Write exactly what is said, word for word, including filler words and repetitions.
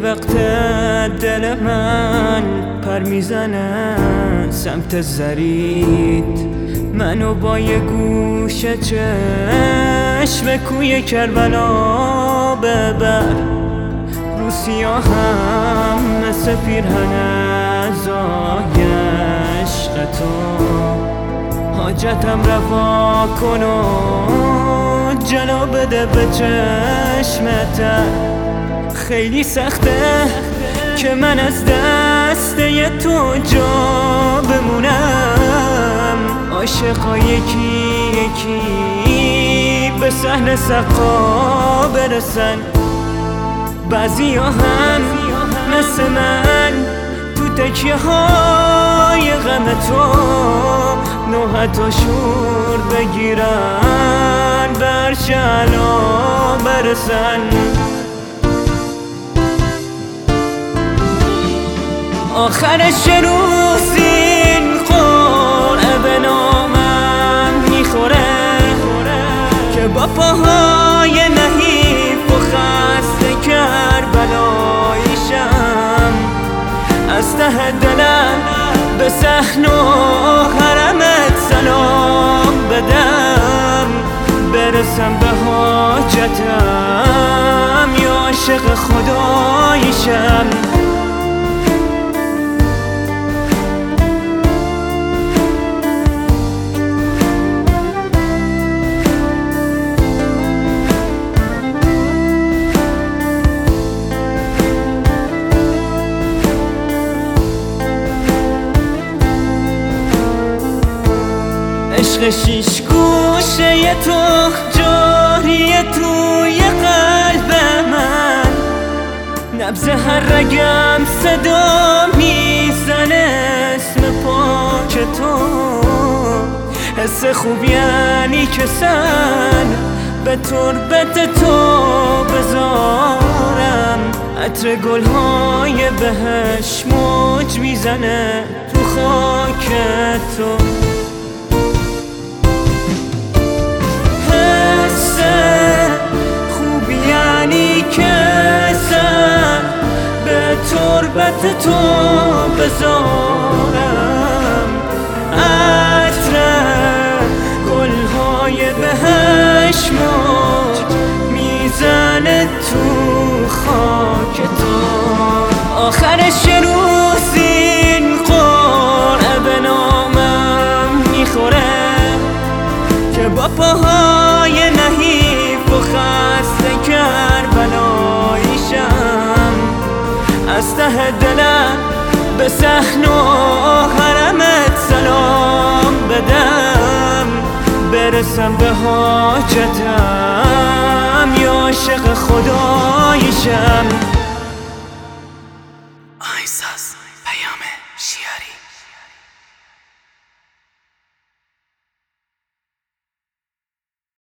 وقت دل من پر میزنه سمت زرید، منو با یه گوشه چشم کوی کربلا ببر. رو سیاهم مثل پیرهن ازای عشق تو، حاجتم رفا کن و جلو بده به چشمت. خیلی سخته که من از دست یه تو جا بمونم. عاشقا یکی یکی به صحن سقا برسن، بعضی ها هم مثل من تو تکیه های غم تو نوحت و شور بگیرن، بر شلا برسن. آخرش روز این قرعه به نامم میخوره که با پاهای نحیف و خسته کربلاییشم. از ته دلم به صحن و حرمت سلام بدم، برسم به حاجتم یا عاشق خداییشم. عشق شیش گوشه تو جاری توی قلب من، نبض هر رگم صدا میزنه اسم پاک تو. حس خوب یعنی که سن به تربت تو بذارم، عطر گلهای بهش موج میزنه تو خاک تو. تربت تو بذارم، عطر گلهای بهش موج میزنه تو خاک تو. آخرش روز این قرعه به نامم میخوره که با پاهای نحیف و خسته کربلاییشم. از ته دلم به صحن و حرمت سلام بدم، برسم به حاجتم یا عاشق خداییشم. آیساس پیامه